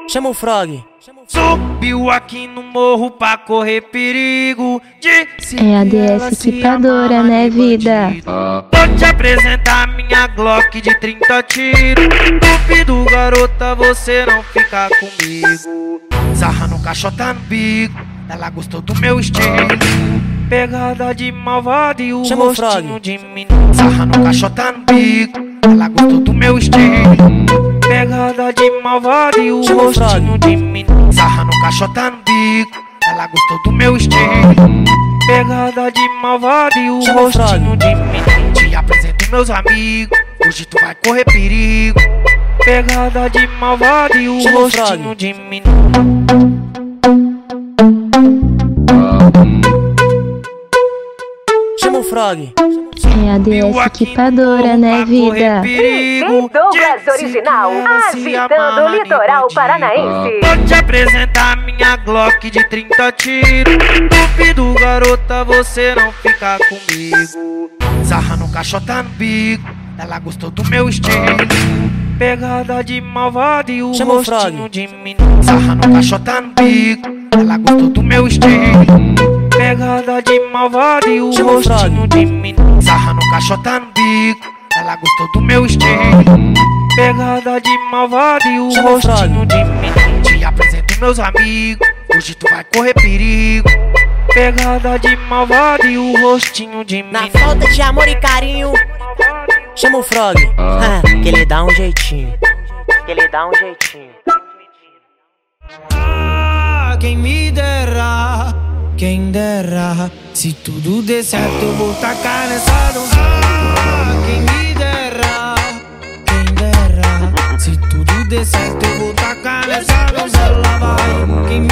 Chama o Frog. Subiu aqui no morro pra correr perigo de se É a DS equipadora, né, vida? Vou te apresentar minha Glock de 30 tiros. Duvido, garota, você não ficar comigo. Sarra no caixota no bico, ela gostou do meu estilo. Pegada de malvado e o Chama o rostinho Frog. de menino. Sarra no caixota no bico, ela gostou do meu estilo. Pegada de malvado e o Chama o rostinho Frog. de menino. Sarra no caixota no bico, ela gostou do meu estilo. Pegada de malvado e o Chama o Frog. rostinho de menino. Te apresento meus amigos, hoje tu vai correr perigo. Pegada de malvado e o Chama o rostinho Frog. de menino. Chama o Frog. É a DS equipadora, né, vida? DJ Douglas Original, agitando o litoral paranaense. Vou te apresentar minha Glock de 30 tiros. Duvido, garota, você não ficar comigo. Sarra no caixota no bico, ela gostou do meu estilo. Pegada de malvado e o Chama o rostinho Frog. de menino. Sarra no caixota no bico, ela gostou do meu estilo. Pegada de malvado e o Chama o Frog. rostinho de menino. Sarra no caixota no bico, ela gostou do meu estilo. Pegada de malvado e o Chama o Frog. rostinho de menino. Te apresento meus amigos, hoje tu vai correr perigo. Pegada de malvado e o rostinho de Na menino. falta de amor e carinho, chama o Frog. Que ele dá um jeitinho. Que ele dá um jeitinho. Quem me dera, quem dera. Se tudo der certo eu vou tacar nessa dança. Quem me dera, quem dera. Se tudo der certo eu vou tacar nessa dança. Ela vai. Quem